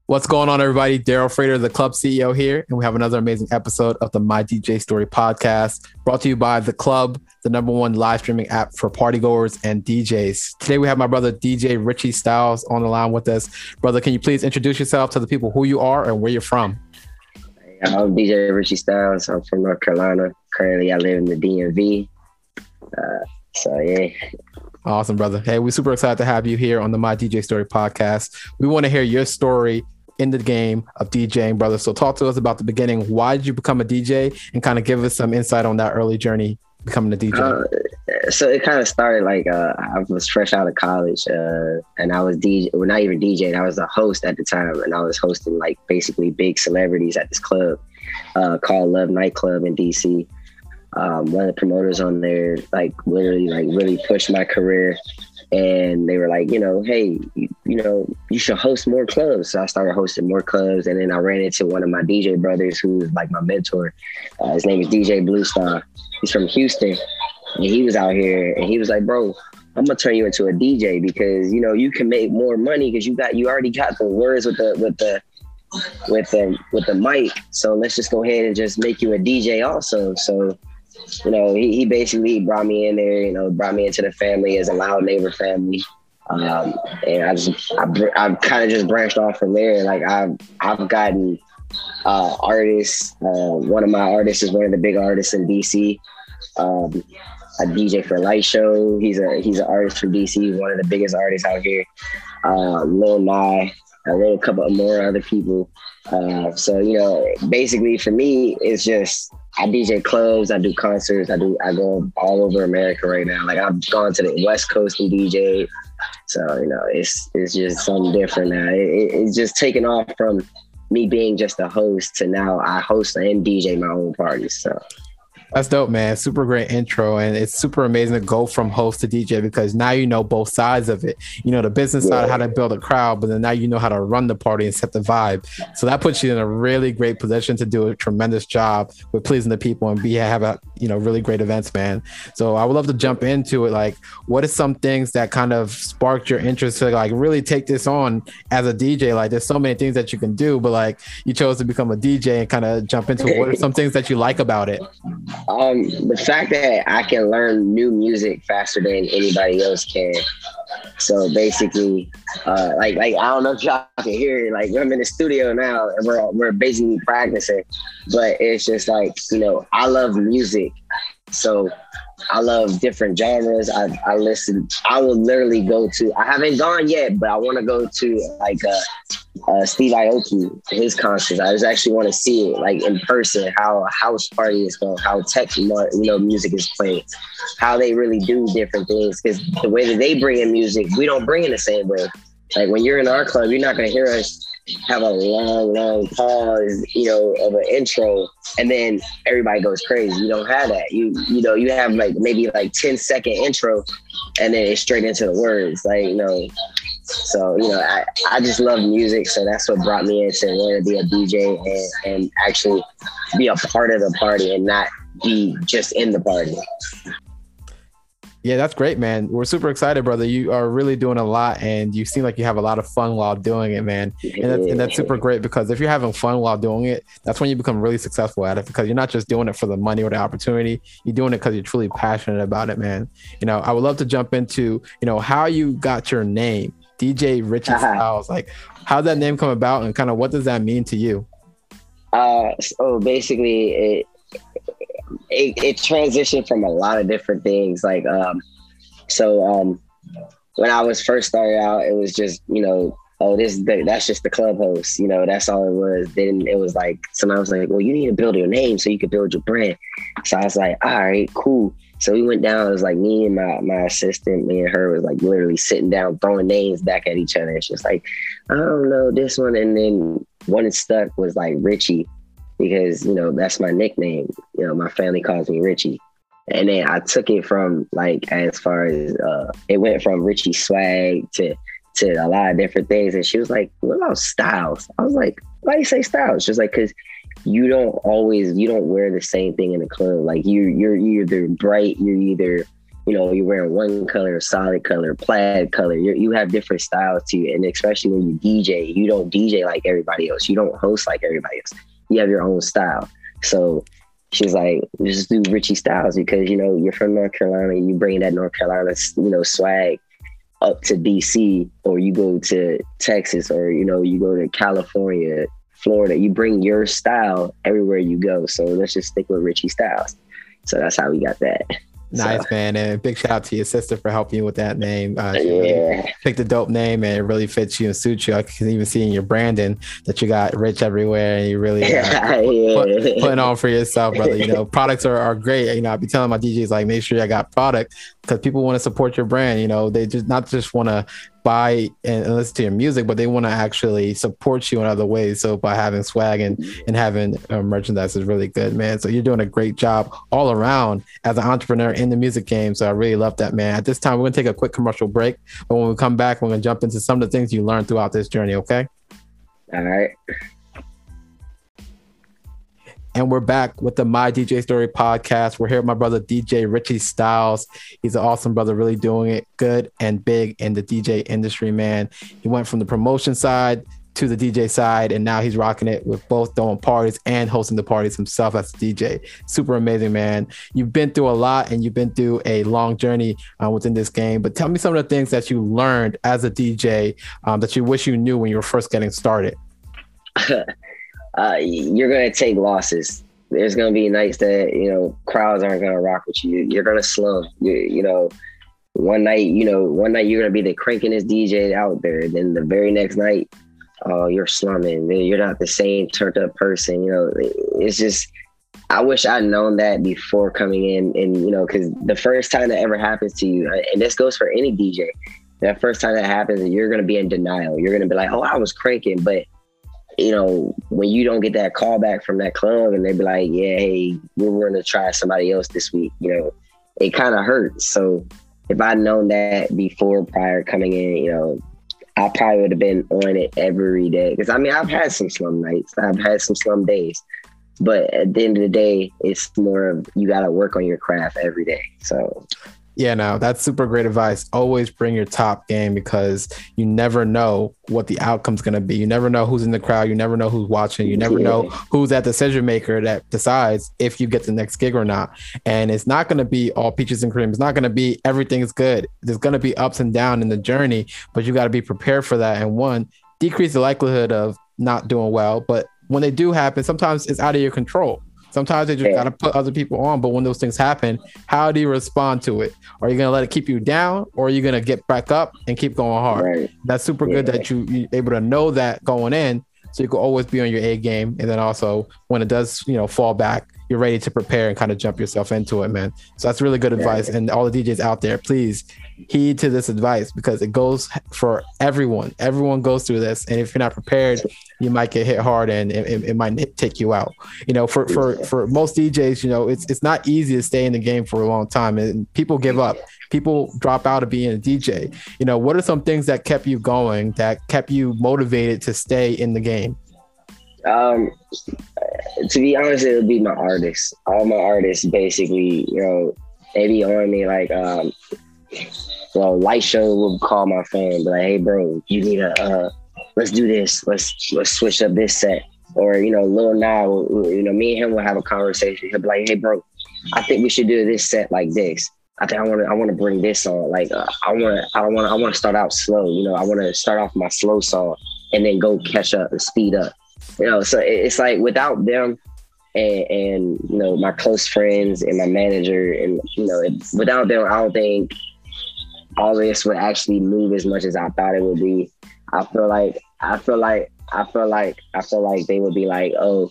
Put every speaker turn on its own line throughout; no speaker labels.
What's going on, everybody? Daryl Frater, the club CEO here, and we have another amazing episode of the My DJ Story podcast, brought to you by The Club, the #1 live streaming app for partygoers and DJs. Today, we have my brother, DJ Richie Styles, on the line with us. Brother, can you please introduce yourself to the people who you are and where you're from?
I'm DJ Richie Styles. I'm from North Carolina. Currently, I live in the DMV. Yeah.
Awesome, brother. Hey, we're super excited to have you here on the My DJ Story podcast. We want to hear your story in the game of DJing, brother. So talk to us about the beginning. Why did you become a DJ, and kind of give us some insight on that early journey becoming a DJ?
So it kind of started like I was fresh out of college, and I was DJ. Well, not even DJing. I was a host at the time, and I was hosting like basically big celebrities at this club called Love Nightclub in DC. One of the promoters on there, really pushed my career. And they were like, hey, you should host more clubs. So I started hosting more clubs. And then I ran into one of my DJ brothers who's like my mentor. His name is DJ Blue Star. He's from Houston. And he was out here and he was like, bro, I'm going to turn you into a DJ because, you can make more money because you already got the words with the mic. So let's just go ahead and just make you a DJ also. So he basically brought me in there, brought me into the family as a Loud Neighbor family. And I've kind of just branched off from there. Like I've gotten artists. One of my artists is one of the big artists in DC. A DJ for Light Show. He's an artist from DC, one of the biggest artists out here. Lil Nye, a couple of more other people. So basically for me, it's just I DJ clubs, I do concerts, I go all over America right now. Like I've gone to the West Coast and DJ. So it's just something different now. It's just taken off from me being just a host to now I host and DJ my own parties. So.
That's dope, man. Super great intro. And it's super amazing to go from host to DJ because now you know both sides of it. The business side of how to build a crowd, but then now you know how to run the party and set the vibe. So that puts you in a really great position to do a tremendous job with pleasing the people and have a really great events, man. So I would love to jump into it. Like, what are some things that kind of sparked your interest to like really take this on as a DJ? Like, there's so many things that you can do, but like you chose to become a DJ and kind of jump into it. What are some things that you like about it?
The fact that I can learn new music faster than anybody else can. So basically, like I don't know if y'all can hear it. Like I'm in the studio now and we're basically practicing, but it's just like, I love music. So I love different genres. I listen. I will literally go to. I haven't gone yet, but I want to go to like Steve Aoki, his concerts. I just actually want to see it like in person. How a house party is going. How techno, music is played. How they really do different things. Because the way that they bring in music, we don't bring in the same way. Like when you're in our club, you're not gonna hear us have a long pause, of an intro, and then everybody goes crazy. You don't have that. You have like maybe like 10-second intro, and then it's straight into the words. So I just love music, so that's what brought me into wanting to be a DJ and actually be a part of the party and not be just in the party.
Yeah, that's great, man. We're super excited, brother. You are really doing a lot and you seem like you have a lot of fun while doing it, man. And that's super great because if you're having fun while doing it, that's when you become really successful at it because you're not just doing it for the money or the opportunity. You're doing it because you're truly passionate about it, man. I would love to jump into, how you got your name, DJ Richie Styles. Like, how did that name come about and kind of what does that mean to you?
So basically, it transitioned from a lot of different things. Like, when I was first started out, it was just, that's just the club host, that's all it was. Then it was like, somebody was like, well, you need to build your name so you can build your brand. So I was like, all right, cool. So we went down, it was like me and my assistant, me and her was like literally sitting down, throwing names back at each other. It's just like, I don't know this one. And then one that stuck was like Richie. Because, that's my nickname. My family calls me Richie. And then I took it from like, as far as, it went from Richie Swag to a lot of different things. And she was like, what about Styles? I was like, why do you say Styles? She's like, because you don't wear the same thing in the club. Like you're either bright, you're either you're wearing one color, solid color, plaid color. You have different styles to you. And especially when you DJ, you don't DJ like everybody else. You don't host like everybody else. You have your own style. So she's like, just do Richie Styles because, you're from North Carolina and you bring that North Carolina, swag up to DC, or you go to Texas, or, you go to California, Florida. You bring your style everywhere you go. So let's just stick with Richie Styles. So that's how we got that.
Nice, man. And big shout out to your sister for helping you with that name. Really picked a dope name and it really fits you and suits you. I can even see in your branding that you got Rich everywhere and you really putting on for yourself, brother. Products are great. I be telling my DJs, like, make sure I got product because people want to support your brand. They just not just want to buy and listen to your music, but they want to actually support you in other ways. So by having swag and having merchandise is really good, man. So you're doing a great job all around as an entrepreneur in the music game. So I really love that, man. At this time, we're going to take a quick commercial break. But when we come back, we're going to jump into some of the things you learned throughout this journey. Okay.
All right.
And we're back with the My DJ Story podcast. We're here with my brother, DJ Richie Styles. He's an awesome brother, really doing it good and big in the DJ industry, man. He went from the promotion side to the DJ side, and now he's rocking it with both throwing parties and hosting the parties himself as a DJ. Super amazing, man. You've been through a lot and you've been through a long journey within this game, but tell me some of the things that you learned as a DJ that you wish you knew when you were first getting started.
You're going to take losses. There's going to be nights that, crowds aren't going to rock with you. You're going to slum. One night you're going to be the crankingest DJ out there. Then the very next night, you're slumming. You're not the same turned up person. It's just, I wish I'd known that before coming in and, because the first time that ever happens to you, and this goes for any DJ, that first time that happens, you're going to be in denial. You're going to be like, oh, I was cranking, but when you don't get that call back from that club and they be like, yeah, hey, we're going to try somebody else this week, it kind of hurts. So if I'd known that prior coming in, I probably would have been on it every day. Because, I've had some slum nights. I've had some slum days. But at the end of the day, it's more of you got to work on your craft every day. So
yeah, no, that's super great advice. Always bring your top game because you never know what the outcome's going to be. You never know who's in the crowd. You never know who's watching. You never know who's that decision maker that decides if you get the next gig or not. And it's not going to be all peaches and cream. It's not going to be everything is good. There's going to be ups and downs in the journey, but you got to be prepared for that. And one, decrease the likelihood of not doing well. But when they do happen, sometimes it's out of your control. Sometimes they just got to put other people on. But when those things happen, how do you respond to it? Are you going to let it keep you down or are you going to get back up and keep going hard? Right. That's super good that you're able to know that going in. So you can always be on your A game. And then also when it does, fall back, you're ready to prepare and kind of jump yourself into it, man. So that's really good advice. And all the DJs out there, please heed to this advice because it goes for everyone. Everyone goes through this. And if you're not prepared, you might get hit hard and it might take you out. For most DJs, it's not easy to stay in the game for a long time and people give up. People drop out of being a DJ. What are some things that kept you going, that kept you motivated to stay in the game?
To be honest, it would be my artists. All my artists basically, they be on me like, Light Show will call my phone, be like, hey bro, you need let's do this. Let's switch up this set. Or, Lil Nas, me and him will have a conversation. He'll be like, hey bro, I think we should do this set like this. I think I want to bring this on. Like, I want to start out slow. I want to start off my slow song and then go catch up and speed up. So it's like without them and my close friends and my manager and, without them, I don't think all this would actually move as much as I thought it would be. I feel like they would be like, oh,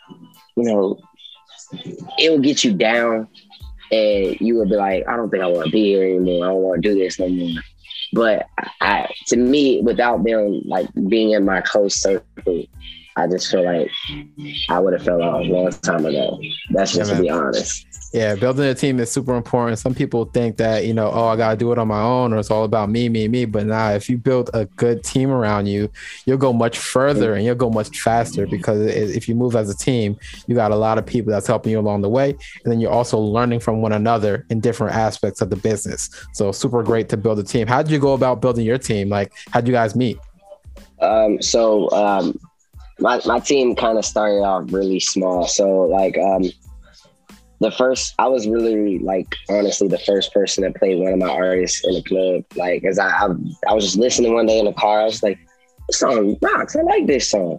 it will get you down and you would be like, I don't think I want to be here anymore. I don't want to do this no more. But to me, without them like being in my close circle, I just feel like I would have fell off a long time ago. That's just to be honest.
Yeah, building a team is super important. Some people think that, oh, I got to do it on my own, or it's all about me, me, me. But nah, if you build a good team around you, you'll go much further and you'll go much faster, because if you move as a team, you got a lot of people that's helping you along the way. And then you're also learning from one another in different aspects of the business. So super great to build a team. How did you go about building your team? Like, how'd you guys meet?
My team kind of started off really small. So like, I was really like, honestly, the first person that played one of my artists in the club. Like, as I was just listening one day in the car, I was like, this song rocks. I like this song.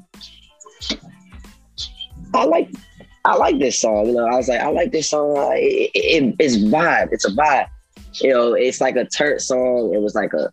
I like this song. I was like, I like this song. It's vibe. It's a vibe. It's like a turnt song. It was like a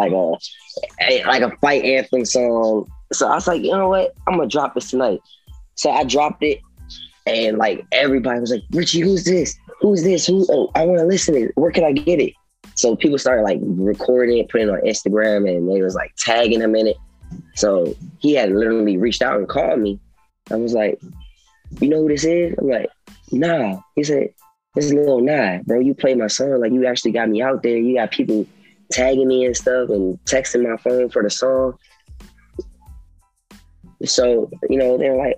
fight anthem song. So I was like, you know what? I'm gonna drop this tonight. So I dropped it. And like everybody was like, Richie, who's this? Who's this? Oh, I want to listen to it. Where can I get it? So people started like recording it, putting it on Instagram, and they was like tagging him in it. So he had literally reached out and called me. I was like, you know who this is? I'm like, nah. He said, this is Lil Nah, bro. You played my song. Like, you actually got me out there. You got people tagging me and stuff and texting my phone for the song. So, they're like,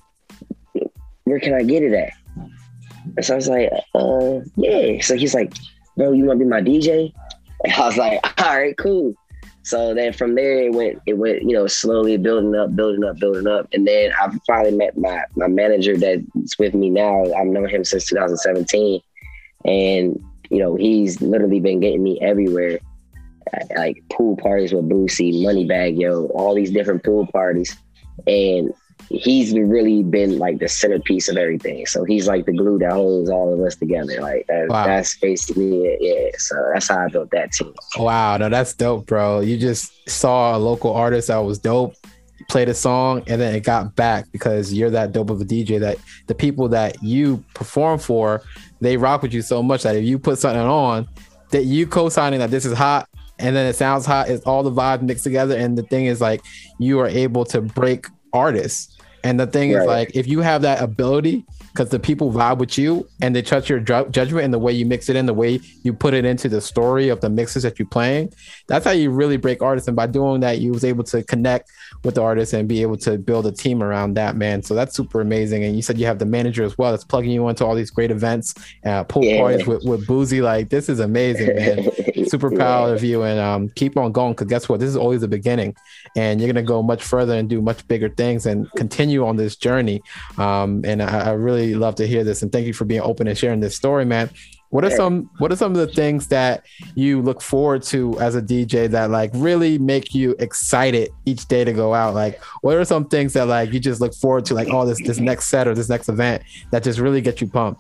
where can I get it at? And so I was like, yeah. So he's like, bro, you want to be my DJ? And I was like, all right, cool. So then from there, it went, slowly building up. And then I finally met my manager that's with me now. I've known him since 2017. And, he's literally been getting me everywhere. Like pool parties with Boosie, Moneybag Yo, all these different pool parties. And he's really been like the centerpiece of everything. So he's like the glue that holds all of us together. Like that's basically it. Yeah. So that's how I built that team.
Wow. No, that's dope, bro. You just saw a local artist that was dope, played a song, and then it got back because you're that dope of a DJ that the people that you perform for, they rock with you so much that if you put something on, that you co-signing that this is hot, and then it sounds hot, it's all the vibes mixed together. And the thing is, like, you are able to break artists. And the thing is, like, if you have that ability, because the people vibe with you and they trust your judgment and the way you mix it in, the way you put it into the story of the mixes that you're playing, that's how you really break artists. And by doing that, you was able to connect with the artists and be able to build a team around that, man. So that's super amazing. And you said you have the manager as well that's plugging you into all these great events, pool parties with Boozy. Like, this is amazing, man. Super proud of you, and keep on going, because guess what? This is always the beginning, and you're going to go much further and do much bigger things and continue on this journey. And I really love to hear this, and thank you for being open and sharing this story, man. What are some of the things that you look forward to as a DJ that like really make you excited each day to go out? Like, what are some things that like you just look forward to, like, oh, this next set or this next event that just really get you pumped?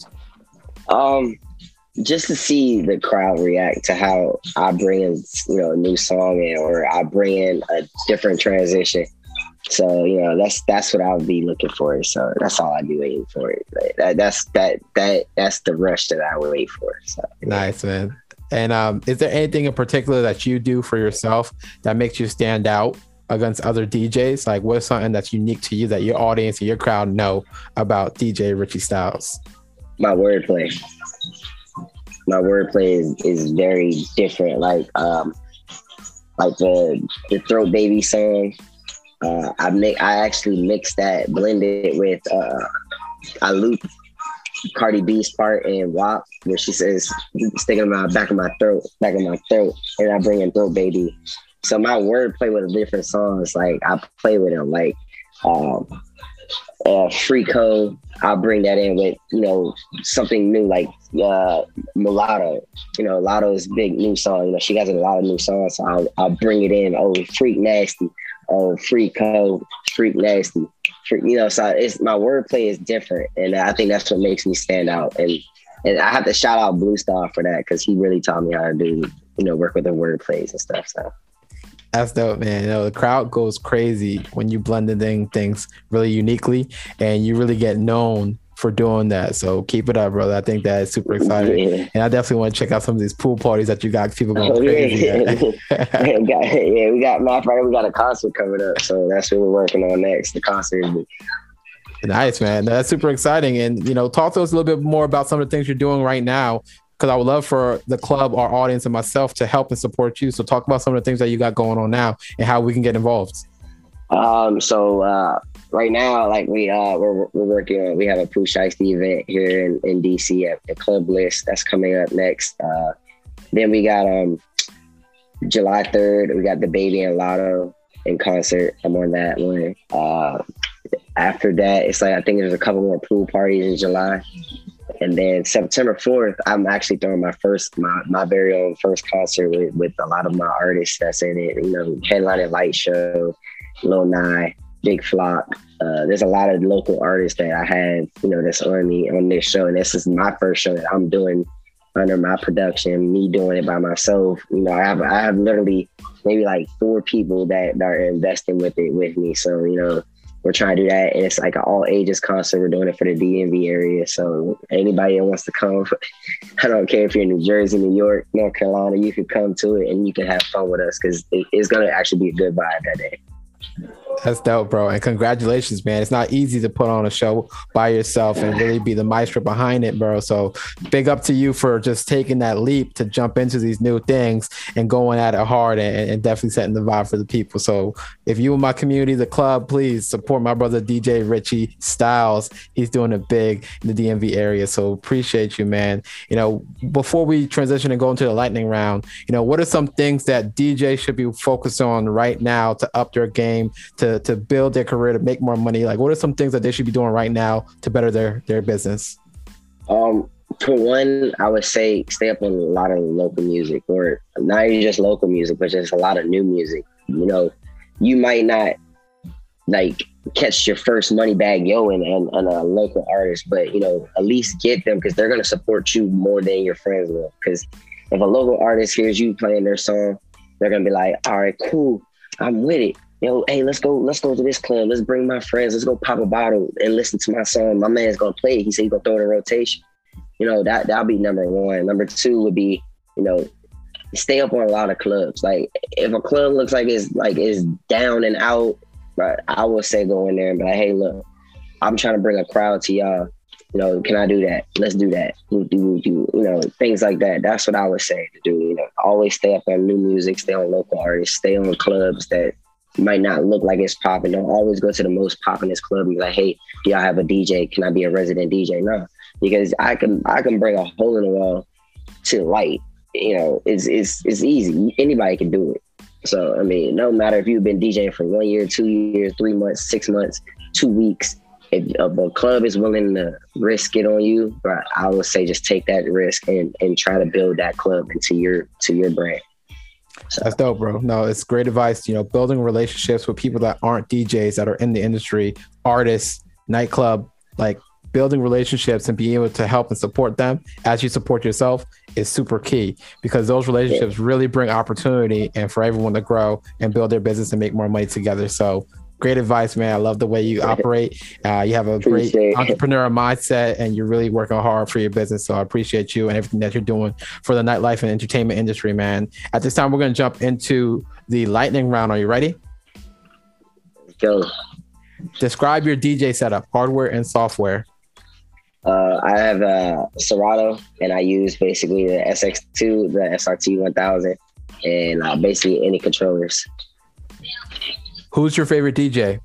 Just to see the crowd react to how I bring in, a new song in, or I bring in a different transition. So, that's what I would be looking for. So that's all I'd be waiting for. That's the rush that I would wait for. So
nice, man. And is there anything in particular that you do for yourself that makes you stand out against other DJs? Like, what's something that's unique to you that your audience and your crowd know about DJ Richie Styles?
My wordplay. My wordplay is very different. Like the Throat Baby song. I actually mixed that, blended with I loop Cardi B's part in WAP, where she says sticking in my back of my throat, and I bring in Throat Baby. So my wordplay with the different songs, like I play with them, like Freako, I'll bring that in with, something new, like Mulatto. Lotto's big new song. She has a lot of new songs, so I'll bring it in. Oh, Freak Nasty. Oh, Freako, Freak Nasty. So it's, my wordplay is different, and I think that's what makes me stand out. And I have to shout out Blue Star for that, because he really taught me how to do, work with the wordplays and stuff. So
that's dope, man. The crowd goes crazy when you blend in things really uniquely, and you really get known for doing that. So keep it up, brother. I think that is super exciting. Yeah. And I definitely want to check out some of these pool parties that you got people going crazy at.
We got Matt Friday. We got a concert coming up. So that's what we're working on next, the concert.
Nice, man. That's super exciting. And, talk to us a little bit more about some of the things you're doing right now, because I would love for the club, our audience, and myself to help and support you. So talk about some of the things that you got going on now and how we can get involved.
Right now, like we're working on, we have a Pooh Shiesty event here in DC at Club Bliss that's coming up next. Then we got July 3rd, we got the Baby and Lotto in concert. I'm on that one. After that, it's like I think there's a couple more pool parties in July. And then September 4th, I'm actually throwing my very own first concert with a lot of my artists that's in it. Headlining Light Show, Lil Nye, Big Flock. There's a lot of local artists that I have, that's on this show. And this is my first show that I'm doing under my production, me doing it by myself. I have literally maybe like 4 people that are investing with me. So, we're trying to do that. And it's like an all ages concert. We're doing it for the DMV area. So anybody that wants to come, I don't care if you're in New Jersey, New York, North Carolina, you can come to it and you can have fun with us because it's going to actually be a good vibe that day.
That's dope, bro. And congratulations, man. It's not easy to put on a show by yourself and really be the maestro behind it, bro. So big up to you for just taking that leap to jump into these new things and going at it hard and definitely setting the vibe for the people. So if you in my community, the club, please support my brother, DJ Richie Styles. He's doing it big in the DMV area. So appreciate you, man. Before we transition and go into the lightning round, what are some things that DJ should be focused on right now to up their game, to build their career, to make more money? Like, what are some things that they should be doing right now to better their business?
For one, I would say stay up on a lot of local music, or not even just local music, but just a lot of new music. You might not like catch your first money bag and a local artist, but at least get them, because they're going to support you more than your friends will. Because if a local artist hears you playing their song, they're going to be like, all right, cool, I'm with it. Hey, let's go to this club. Let's bring my friends. Let's go pop a bottle and listen to my song. My man's going to play it. He said he's going to throw it in rotation. That'll be number one. Number two would be, stay up on a lot of clubs. Like, if a club looks like it's down and out, but I would say go in there and be like, hey, look, I'm trying to bring a crowd to y'all. Can I do that? Let's do that. Things like that. That's what I would say to do. Always stay up on new music, stay on local artists, stay on clubs that might not look like it's popping. Don't always go to the most poppin'est club and be like, hey, do y'all have a DJ? Can I be a resident DJ? No, because I can bring a hole in the wall to light. It's easy. Anybody can do it. So, no matter if you've been DJing for 1 year, 2 years, 3 months, 6 months, 2 weeks, if a club is willing to risk it on you, I would say just take that risk and try to build that club into your brand. So.
That's dope, bro. No, it's great advice. Building relationships with people that aren't DJs, that are in the industry, artists, nightclub, like building relationships and being able to help and support them as you support yourself is super key, because those relationships really bring opportunity and for everyone to grow and build their business and make more money together. So great advice, man. I love the way you operate. You have a great entrepreneurial mindset and you're really working hard for your business. So I appreciate you and everything that you're doing for the nightlife and entertainment industry, man. At this time, we're going to jump into the lightning round. Are you ready?
Go.
Describe your DJ setup, hardware and software.
I have a Serato, and I use basically the SX2, the SRT 1000, and basically any controllers.
Who's your favorite DJ?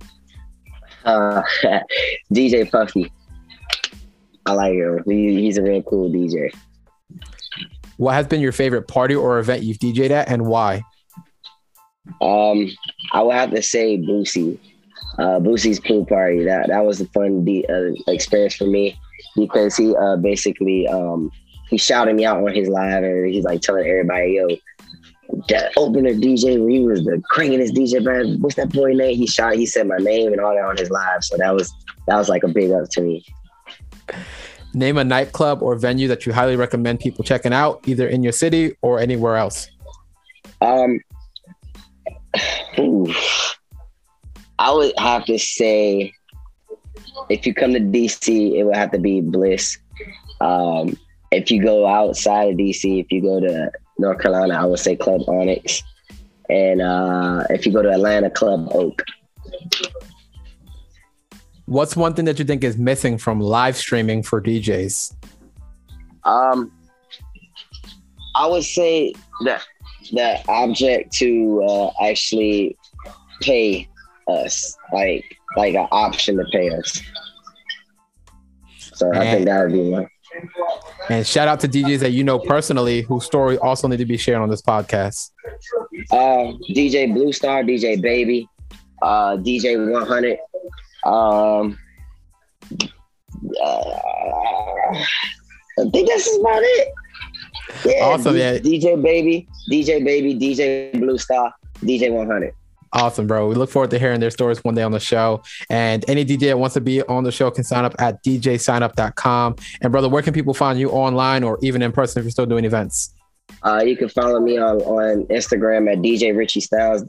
DJ Puffy. I like him. He's a real cool DJ.
What has been your favorite party or event you've DJ'd at, and why?
I would have to say Boosie. Boosie's pool party. That was a fun experience for me, because he basically he shouted me out on his live, and he's like telling everybody, yo, that opener DJ, when he was the crankingest DJ, man. What's that boy name? He said my name and all that on his live. So that was like a big up to me.
Name a nightclub or venue that you highly recommend people checking out, either in your city or anywhere else.
I would have to say if you come to DC, it would have to be Bliss. If you go outside of DC, if you go to North Carolina, I would say Club Onyx. And if you go to Atlanta, Club Oak.
What's one thing that you think is missing from live streaming for DJs?
I would say that the object to actually pay us, like an option to pay us. So I think that would be one.
And shout out to DJs that you know personally whose story also need to be shared on this podcast.
DJ Blue Star, DJ Baby, DJ 100. I think that's about it. Yeah,
awesome, yeah.
DJ Baby, DJ Blue Star, DJ 100.
Awesome, bro. We look forward to hearing their stories one day on the show. And any DJ that wants to be on the show can sign up at djsignup.com. And brother, where can people find you online or even in person if you're still doing events?
You can follow me on Instagram at DJ Richie Styles,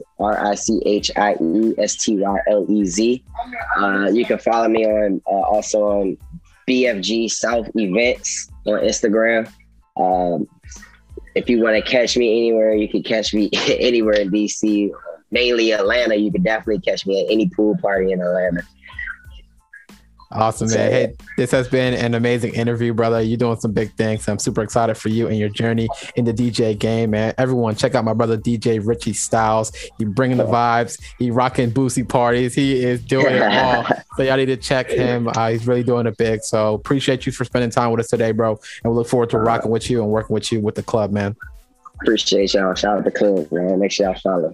RICHIESTYLEZ. You can follow me on also on BFG South Events on Instagram. If you want to catch me anywhere, you can catch me anywhere in DC. Mainly Atlanta, you could definitely catch me at any pool party in Atlanta.
Awesome, man. Hey, this has been an amazing interview, brother. You're doing some big things. I'm super excited for you and your journey in the DJ game, man. Everyone, check out my brother, DJ Richie Styles. He bringing the vibes. He rocking Boosie parties. He is doing it all. So y'all need to check him. He's really doing it big. So appreciate you for spending time with us today, bro. And we look forward to rocking with you and working with you with the club, man.
Appreciate y'all. Shout out to the club, man. Make sure y'all follow.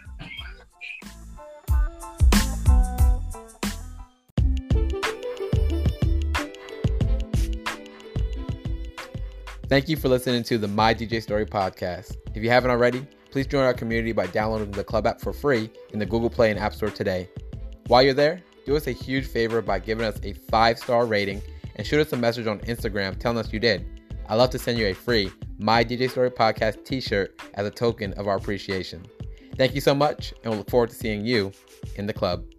Thank you for listening to the My DJ Story podcast. If you haven't already, please join our community by downloading the club app for free in the Google Play and App Store today. While you're there, do us a huge favor by giving us a 5-star rating and shoot us a message on Instagram telling us you did. I'd love to send you a free My DJ Story podcast t-shirt as a token of our appreciation. Thank you so much, and we'll look forward to seeing you in the club.